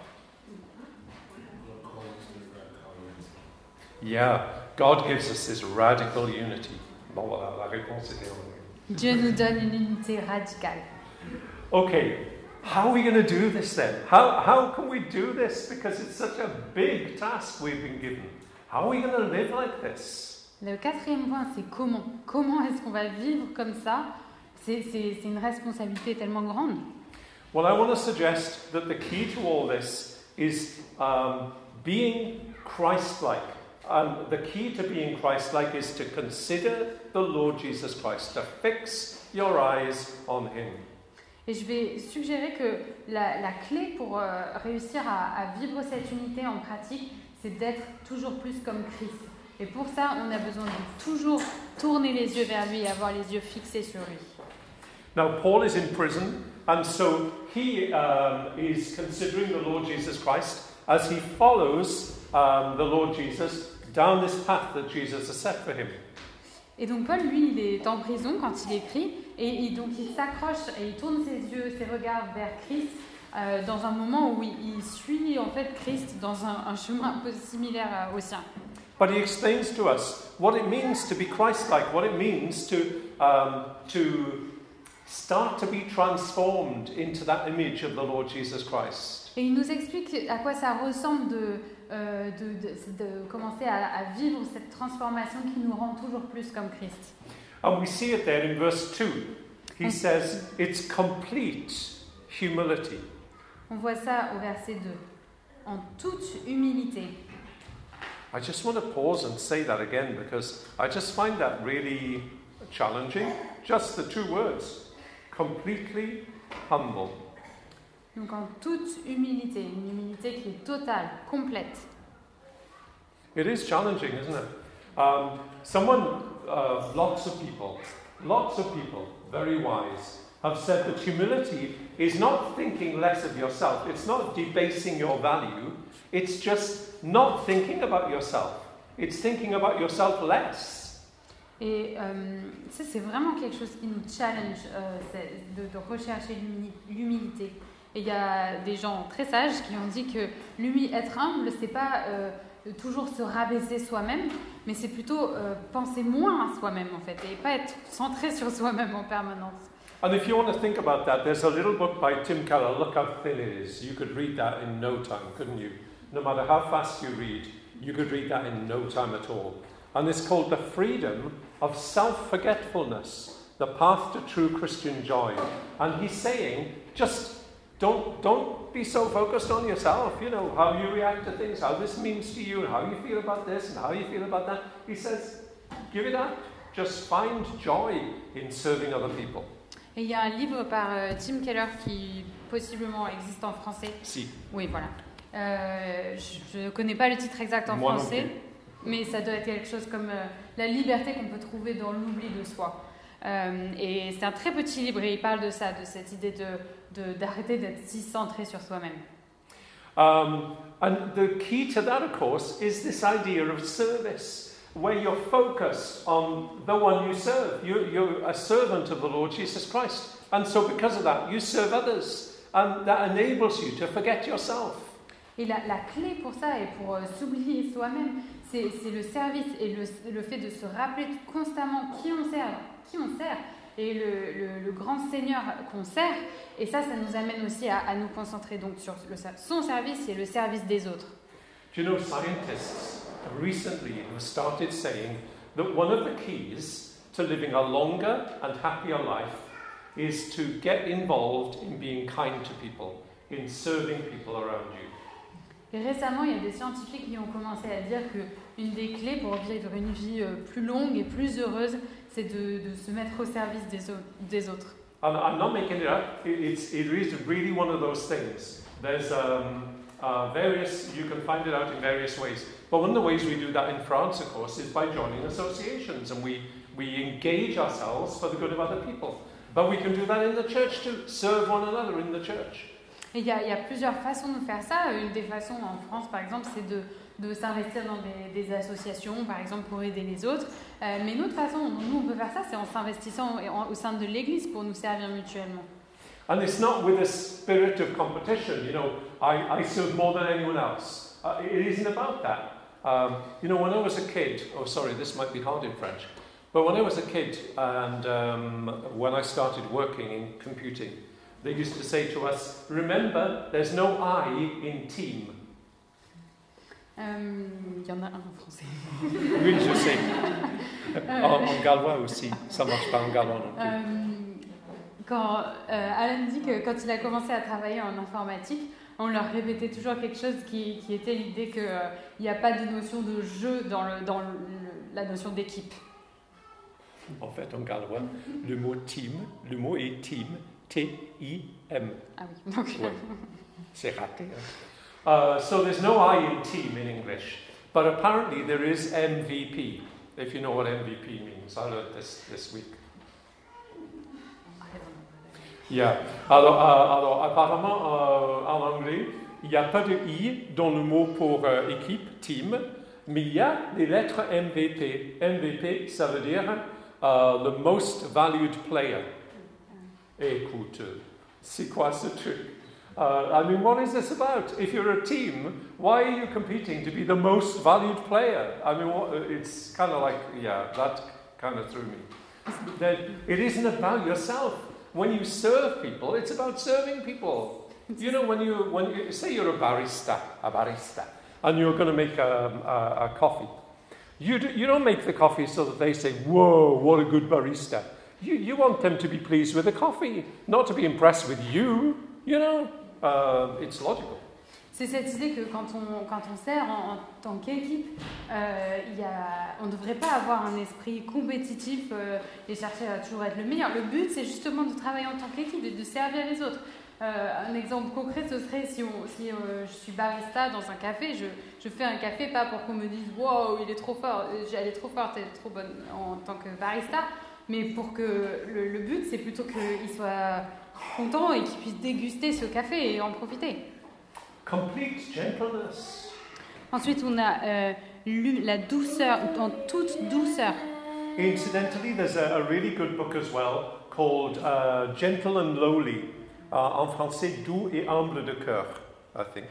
Yeah, God gives us this radical unity. Bon, voilà, la réponse était en anglais. Dieu nous donne une unité radicale. Okay, how are we going to do this then? How, how can we do this? Because it's such a big task we've been given. How are we going to live like this? Le quatrième point, c'est comment. Comment est-ce qu'on va vivre comme ça? C'est, c'est, c'est une responsabilité tellement grande. Well, I want to suggest that the key to all this is um, being Christ-like. And the key to being Christ-like is to consider the Lord Jesus Christ, to fix your eyes on Him. Et je vais suggérer que la, la clé pour euh, réussir à, à vivre cette unité en pratique, c'est d'être toujours plus comme Christ. Et pour ça, on a besoin de toujours tourner les yeux vers lui et avoir les yeux fixés sur lui. Now, Paul is in prison, and so he um, is considering the Lord Jesus Christ as he follows um, the Lord Jesus down this path that Jesus has set for him. Et donc Paul, lui, il est en prison quand il écrit, et, et donc il s'accroche et il tourne ses yeux, ses regards vers Christ, euh, dans un moment où il, il suit en fait Christ dans un, un chemin un peu similaire à- au sien. But he explains to us what it means to be Christ-like, what it means to um, to start to be transformed into that image of the Lord Jesus Christ. Et il nous explique à quoi ça ressemble de, euh, de, de, de commencer à, à vivre cette transformation qui nous rend toujours plus comme Christ. And we see it there in verse two. He Mm. says it's complete humility. On voit ça au verset deux. En toute humilité. I just want to pause and say that again because I just find that really challenging. Just the two words. Completely humble. Donc en toute humilité, une humilité qui est totale, complète. It is challenging, isn't it? Um, someone, uh, lots of people, lots of people, very wise, have said that humility is not thinking less of yourself. It's not debasing your value. It's just not thinking about yourself. It's thinking about yourself less. Et euh, ça, c'est vraiment quelque chose qui nous challenge, euh, c'est de, de rechercher l'humili- l'humilité. Et il y a des gens très sages qui ont dit que l'humi- être humble, c'est pas euh, de toujours se rabaisser soi-même, mais c'est plutôt euh, penser moins à soi-même en fait, et pas être centré sur soi-même en permanence. And if you want to think about that, there's a little book by Tim Keller, Look How Thin It Is. You could read that in no time, couldn't you? No matter how fast you read, you could read that in no time at all. And it's called The Freedom of Self-Forgetfulness, the Path to True Christian Joy. And he's saying, just don't, don't be so focused on yourself, you know, how you react to things, how this means to you, and how you feel about this, and how you feel about that. He says, give it up. Just find joy in serving other people. Et il y a un livre par euh, Tim Keller qui possiblement existe en français. Si. Oui, voilà. Euh, je ne connais pas le titre exact en Moi non français, plus. mais ça doit être quelque chose comme euh, la liberté qu'on peut trouver dans l'oubli de soi. Euh, et c'est un très petit livre et il parle de ça, de cette idée de, de, d'arrêter d'être si centré sur soi-même. Um, and the key to that, of course, is this idea of service, where you're focused on the one you serve. You, you're a servant of the Lord Jesus Christ. And so because of that, you serve others. And that enables you to forget yourself. Et la, la clé pour ça et pour euh, s'oublier soi-même, c'est, c'est le service et le, le fait de se rappeler constamment qui on sert, qui on sert et le, le, le grand Seigneur qu'on sert. Et ça, ça nous amène aussi à, à nous concentrer donc sur le, son service et le service des autres. Do you know, scientists recently have started saying that one of the keys to living a longer and happier life is to get involved in being kind to people, in serving people around you. Et récemment, il y a des scientifiques qui ont commencé à dire qu'une des clés pour vivre une vie euh, plus longue et plus heureuse, c'est de, de se mettre au service des, au- des autres. And I'm not making it up. It, it's, it is really one of those things. There's um, uh, various, you can find it out in various ways. But one of the ways we do that in France, of course, is by joining associations. And we, we engage ourselves for the good of other people. But we can do that in the church too. Serve one another in the church. Et il y, a, il y a plusieurs façons de faire ça. Une des façons en France, par exemple, c'est de, de s'investir dans des, des associations, par exemple, pour aider les autres. Euh, mais une autre façon dont nous, on peut faire ça, c'est en s'investissant au, au sein de l'Église pour nous servir mutuellement. And it's not with a spirit of competition, you know, I, I serve more than anyone else. Uh, it isn't about that. Um, you know, when I was a kid, oh sorry, this might be hard in French, but when I was a kid and um, when I started working in computing, they used to say to us, remember, there's no I in team. Euh, Il y en a un en français. Oui, je sais. En, en gallois aussi, ça marche pas en gallois non plus. Euh, quand euh, Alan dit que quand il a commencé à travailler en informatique, on leur répétait toujours quelque chose qui, qui était l'idée qu'il n'y a pas de notion de jeu dans, le, dans le, la notion d'équipe. En fait, en gallois, le mot team, le mot est team, T I M. Ah oui, donc... Ouais. C'est raté. Hein? Uh, so there's no I in team in English. But apparently there is M V P, if you know what M V P means. I learned this this week. Yeah. Alors, euh, alors apparemment, euh, en anglais, il n'y a pas de I dans le mot pour euh, équipe, team, mais il y a les lettres M V P. M V P, ça veut dire uh, the most valued player. Écoute, c'est quoi ce truc? Uh, I mean, what is this about? If you're a team, why are you competing to be the most valued player? I mean, what, it's kind of like, yeah, that kind of threw me. That it isn't about yourself. When you serve people, it's about serving people. You know, when you, when you say you're a barista, a barista, and you're going to make a, a, a coffee, you, do, you don't make the coffee so that they say, whoa, what a good barista. You, you want them to be pleased with the coffee, not to be impressed with you, you know. Uh, it's logical. C'est cette idée que quand on, quand on sert en, en tant qu'équipe, euh, il y a, on ne devrait pas avoir un esprit compétitif euh, et chercher à toujours être le meilleur. Le but, c'est justement de travailler en tant qu'équipe et de servir les autres. Euh, un exemple concret, ce serait si, on, si euh, je suis barista dans un café, je, je fais un café pas pour qu'on me dise « Wow, il est trop fort, elle est trop forte, elle est trop bonne en tant que barista », mais pour que le, le but, c'est plutôt qu'il soit content et qu'il puisse déguster ce café et en profiter. Complete gentleness. Ensuite, on a euh, lu la douceur, en toute douceur. Incidentally, there's a, a really good book as well called uh, Gentle and Lowly. Uh, en français, doux et humble de cœur, I think.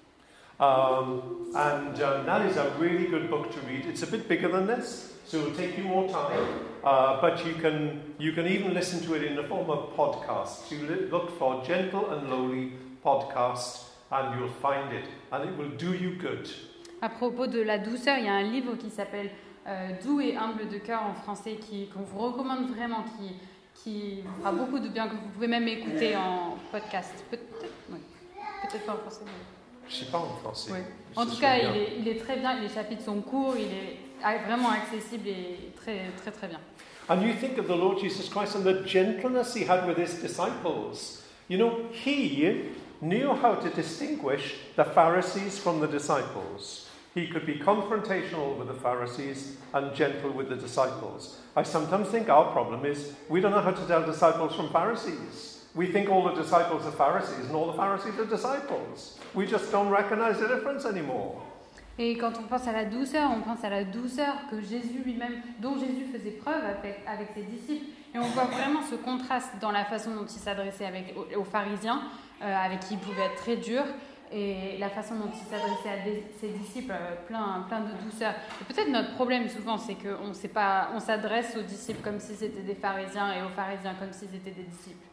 Um, and um, that is a really good book to read. It's a bit bigger than this, so it will take you more time. Uh, but you can you can even listen to it in the form of podcasts. You li- look for Gentle and Lowly podcast. And you'll find it, and it will do you good. À propos de la douceur, il y a un livre qui s'appelle euh, Doux et humble de cœur en français, qui, qu'on vous recommande vraiment, qui, qui vous fera beaucoup de bien, que vous pouvez même écouter en podcast. Peut-être, oui. Peut-être pas en français. Mais... Je ne sais pas en français. Oui. En tout cas, il est, il est très bien. Les chapitres sont courts, il est vraiment accessible et très, très, très bien. And you think of the Lord Jesus Christ and the gentleness he had with his disciples. You know, he knew how to distinguish the Pharisees from the disciples. He could be confrontational with the Pharisees and gentle with the disciples. I sometimes think our problem is we don't know how to tell disciples from Pharisees. We think all the disciples are Pharisees and all the Pharisees are disciples. We just don't recognize the difference anymore. Et quand on pense à la douceur, on pense à la douceur que Jésus lui-même, dont Jésus faisait preuve avec, avec ses disciples. Et on voit vraiment ce contraste dans la façon dont il s'adressait avec, aux, aux pharisiens, euh, avec qui il pouvait être très dur, et la façon dont il s'adressait à des, ses disciples, euh, plein, plein de douceur. Et peut-être notre problème souvent, c'est qu'on sait pas, on s'adresse aux disciples comme si c'était des pharisiens et aux pharisiens comme s'ils étaient des disciples.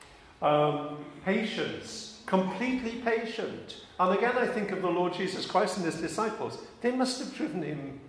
Um, patience, completely patient. And again, I think of the Lord Jesus Christ and his disciples. They must have driven him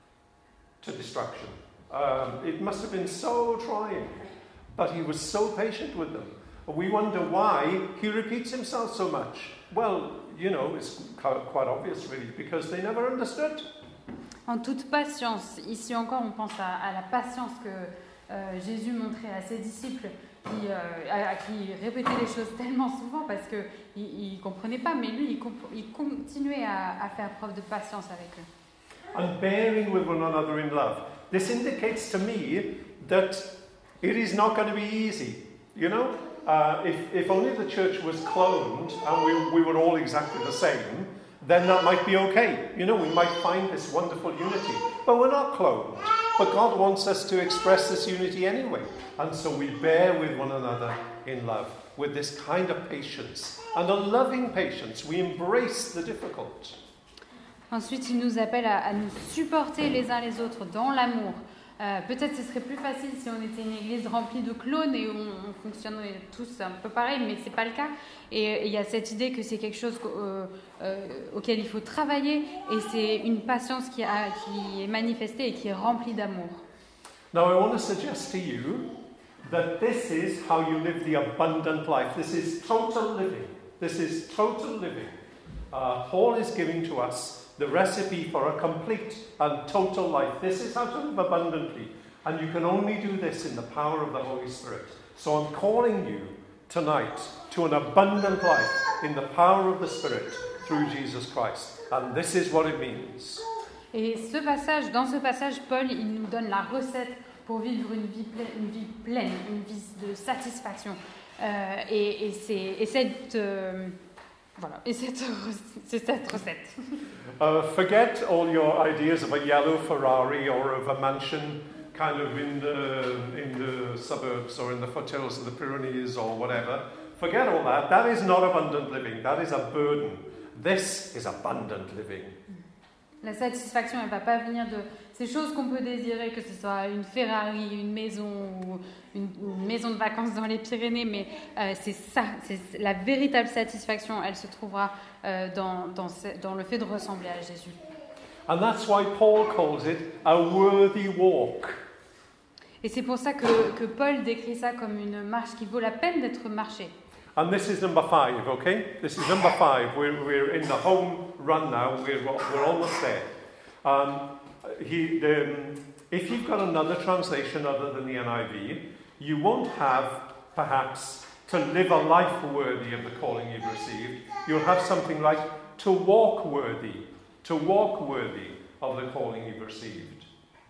to destruction. Um, it must have been so trying, but he was so patient with them. We wonder why he repeats himself so much. Well, you know, it's quite obvious really, because they never understood. En toute patience, ici encore on pense à, à la patience que euh, Jésus montrait à ses disciples, qui, euh, à, à qui répétait les choses tellement souvent parce qu'ils ne comprenaient pas, mais lui il, comp- il continuait à, à faire preuve de patience avec eux. And bearing with one another in love. This indicates to me that it is not going to be easy, you know? Uh, if, if only the church was cloned and we, we were all exactly the same, then that might be okay. You know, we might find this wonderful unity. But we're not cloned. But God wants us to express this unity anyway. And so we bear with one another in love, with this kind of patience. And a loving patience. We embrace the difficult. Ensuite, il nous appelle à, à nous supporter les uns les autres dans l'amour. Euh, peut-être ce serait plus facile si on était une église remplie de clones et on, on fonctionnait tous un peu pareil, mais c'est pas le cas. Et il y a cette idée que c'est quelque chose euh, euh, auquel il faut travailler, et c'est une patience qui, a, qui est manifestée et qui est remplie d'amour. Now I want to suggest to you that this is how you live the abundant life. This is total living. This is total living. Uh, Paul is giving to us the recipe for a complete and total life. This is how to live abundantly. And you can only do this in the power of the Holy Spirit. So I'm calling you tonight to an abundant life in the power of the Spirit through Jesus Christ. And this is what it means. Et ce passage, dans ce passage, Paul, il nous donne la recette pour vivre une vie pleine, une vie, pleine, une vie de satisfaction. Euh, et, et, c'est, et cette, euh, voilà, et cette, c'est cette recette. Uh, forget all your ideas of a yellow Ferrari or of a mansion kind of in the, in the suburbs or in the foothills of the Pyrenees or whatever. Forget all that. That is not abundant living. That is a burden. This is abundant living. La satisfaction, elle ne va pas venir de ces choses qu'on peut désirer, que ce soit une Ferrari, une maison ou une, une maison de vacances dans les Pyrénées, mais euh, c'est ça, c'est la véritable satisfaction, elle se trouvera euh, dans, dans, ce, dans le fait de ressembler à Jésus. And that's why Paul calls it a worthy walk. Et c'est pour ça que, que Paul décrit ça comme une marche qui vaut la peine d'être marchée. And this is number five, okay? This is number five. We're, we're in the home run now. We're, we're almost there. Um, he, the, if you've got another translation other than the N I V, you won't have, perhaps, to live a life worthy of the calling you've received. You'll have something like to walk worthy, to walk worthy of the calling you've received.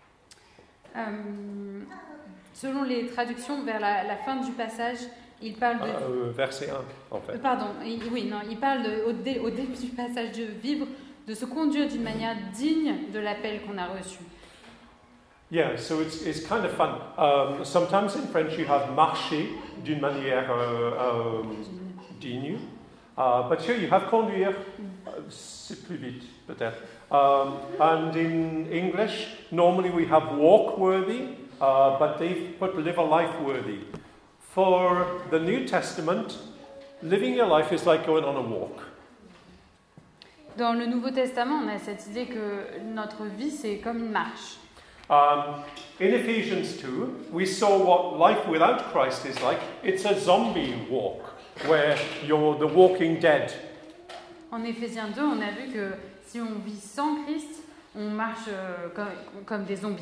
Euh, selon les traductions, vers la, la fin du passage, il parle de... Euh, verset un, en fait. Pardon, il, oui, non, il parle de, au, dé, au début du passage de vivre, de se conduire d'une manière digne de l'appel qu'on a reçu. Yeah, so it's, it's kind of fun. Um, sometimes in French you have marcher d'une manière uh, um, digne, uh, but here you have conduire, uh, c'est plus vite peut-être. Um, and in English, normally we have walk worthy, uh, but they've put live a life worthy. For the New Testament, living your life is like going on a walk. Dans le Nouveau Testament, on a cette idée que notre vie, c'est comme une marche. Um, in Ephesians two, we saw what life without Christ is like. It's a zombie walk, where you're the walking dead. En Éphésiens deux, on a vu que si on vit sans Christ, on marche euh, comme, comme des zombies.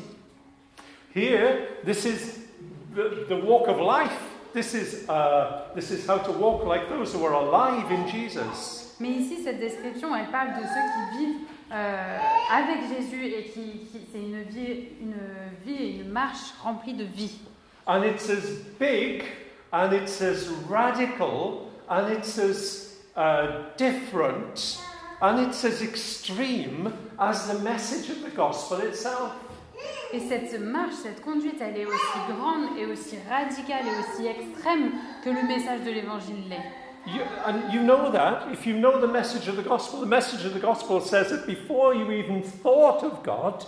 Here, this is the, the walk of life. This is, uh, this is how to walk like those who are alive in Jesus. Mais ici, cette description, elle parle de ceux qui vivent euh, avec Jésus et qui, qui c'est une vie, une vie et une marche remplie de vie. And it's as big, and it's as radical, and it's as uh, different, and it's as extreme as the message of the gospel itself. Et cette marche, cette conduite, elle est aussi grande et aussi radicale et aussi extrême que le message de l'Évangile l'est. You, and you know that, if you know the message of the gospel, the message of the gospel says that before you even thought of God,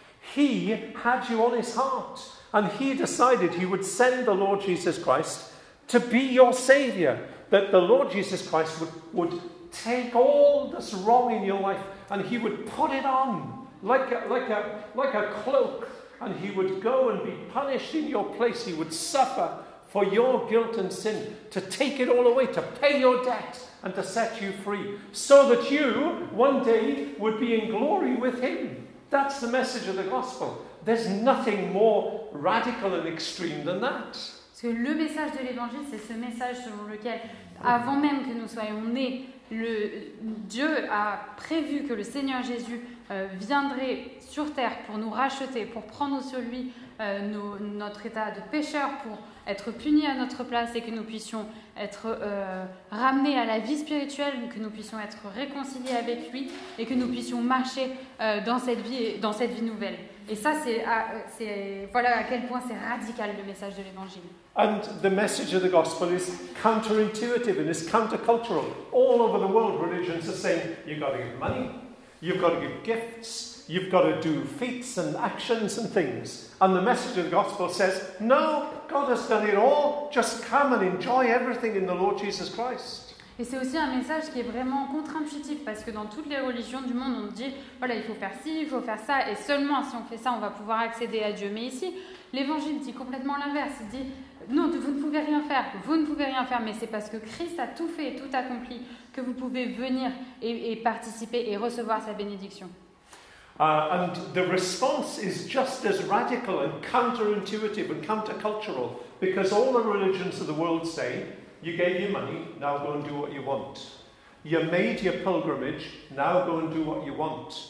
He had you on His heart. And He decided He would send the Lord Jesus Christ to be your Saviour. That the Lord Jesus Christ would, would take all that's wrong in your life and He would put it on like a, like a, like a cloak. And He would go and be punished in your place. He would suffer for your guilt and sin, to take it all away, to pay your debt and to set you free, so that you one day would be in glory with Him. That's the message of the gospel. There's nothing more radical and extreme than that. Parce que le message de l'Évangile, c'est ce message selon lequel, avant même que nous soyons nés, le, Dieu a prévu que le Seigneur Jésus euh, viendrait sur terre pour nous racheter, pour prendre sur lui euh, nos, notre état de pécheur, pour être puni à notre place et que nous puissions être euh, ramenés à la vie spirituelle, que nous puissions être réconciliés avec lui et que nous puissions marcher euh, dans cette vie, dans cette vie nouvelle. Et ça, c'est, c'est voilà à quel point c'est radical le message de l'Évangile. And the message of the gospel is counterintuitive and is countercultural. All over the world, religions are saying you've got to give money, you've got to give gifts, you've got to do feats and actions and things. And the message of the gospel says, no, God has done it all. Just come and enjoy everything in the Lord Jesus Christ. Et c'est aussi un message qui est vraiment contre-intuitif parce que dans toutes les religions du monde, on dit voilà, il faut faire ci, il faut faire ça, et seulement si on fait ça, on va pouvoir accéder à Dieu. Mais ici, l'Évangile dit complètement l'inverse. Il dit non, vous ne pouvez rien faire, vous ne pouvez rien faire, mais c'est parce que Christ a tout fait, tout accompli, que vous pouvez venir et, et participer et recevoir sa bénédiction. Uh, and the response is just as radical and counterintuitive and countercultural, because all the religions of the world say, you gave your money, now go and do what you want. You made your pilgrimage, now go and do what you want.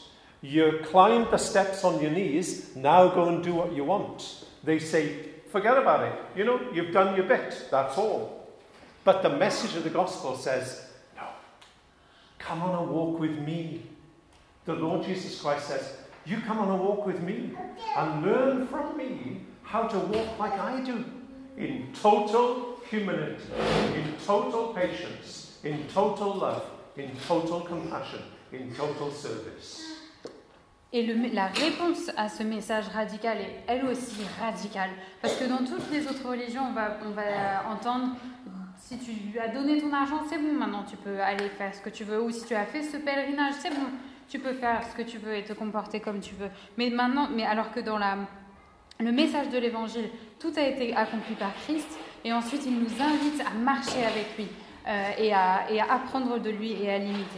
You climbed the steps on your knees, now go and do what you want. They say, forget about it. You know, you've done your bit, that's all. But the message of the gospel says, no, come on a walk with me. The Lord Jesus Christ says, you come on a walk with me and learn from me how to walk like I do, in total humility, in total patience, in total love, in total compassion, in total service. Et le, la réponse à ce message radical est elle aussi radicale. Parce que dans toutes les autres religions, on va, on va entendre, si tu lui as donné ton argent, c'est bon, maintenant tu peux aller faire ce que tu veux. Ou si tu as fait ce pèlerinage, c'est bon, tu peux faire ce que tu veux et te comporter comme tu veux. Mais maintenant, mais alors que dans la, le message de l'évangile, tout a été accompli par Christ. Et ensuite, il nous invite à marcher avec lui euh, et, à, et à apprendre de lui et à l'imiter.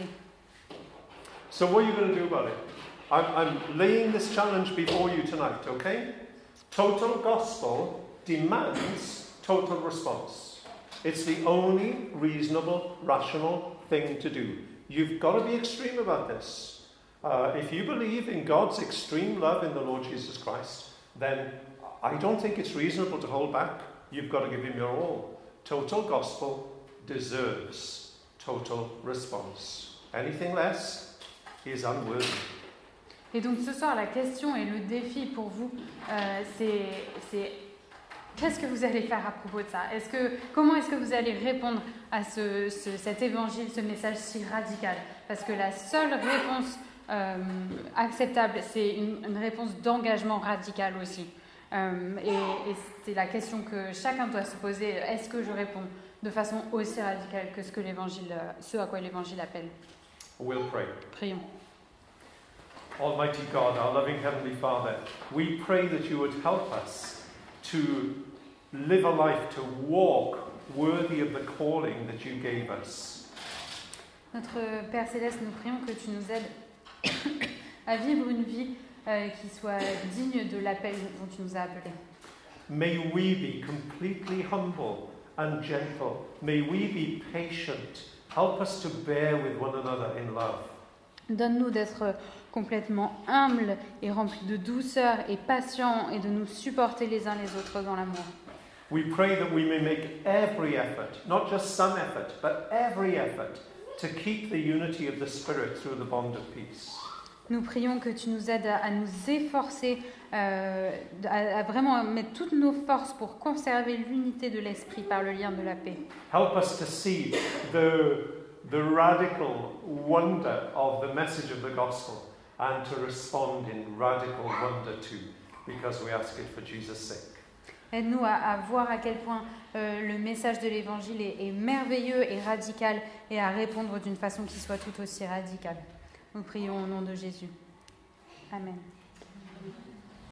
So what are you going to do about it? I'm, I'm laying this challenge before you tonight, okay? Total gospel demands total response. It's the only reasonable, rational thing to do. You've got to be extreme about this. Uh, if you believe in God's extreme love in the Lord Jesus Christ, then I don't think it's reasonable to hold back. You've got to give him your all. Total gospel deserves total response. Anything less is unworthy. Et donc ce soir, la question et le défi pour vous, euh, c'est, c'est qu'est-ce que vous allez faire à propos de ça? Est-ce que, comment est-ce que vous allez répondre à ce, ce, cet évangile, ce message si radical? Parce que la seule réponse euh, acceptable, c'est une, une réponse d'engagement radical aussi. Euh, et, et c'est la question que chacun doit se poser. Est-ce que je réponds de façon aussi radicale que ce, que l'évangile, ce à quoi l'évangile appelle? We'll pray. Prions. Almighty God, our loving Heavenly Father, we pray that you would help us to live a life, to walk worthy of the calling that you gave us. Notre Père Céleste, nous prions que tu nous aides à vivre une vie euh, qui soit digne de l'appel dont tu nous as appelés. May we be completely humble and gentle. May we be patient. Help us to bear with one another in love. Donne-nous d'être complètement humbles et remplis de douceur et patients et de nous supporter les uns les autres dans l'amour. We pray that we may make every effort, not just some effort, but every effort, to keep the unity of the Spirit through the bond of peace. Nous prions que tu nous aides à, à nous efforcer, euh, à, à vraiment mettre toutes nos forces pour conserver l'unité de l'esprit par le lien de la paix. Help us to see the, the radical wonder of the message of the gospel and to respond in radical wonder too, because we ask it for Jesus' sake. Aide-nous à, à voir à quel point euh, le message de l'Évangile est, est merveilleux et radical et à répondre d'une façon qui soit tout aussi radicale. Nous prions au nom de Jésus. Amen.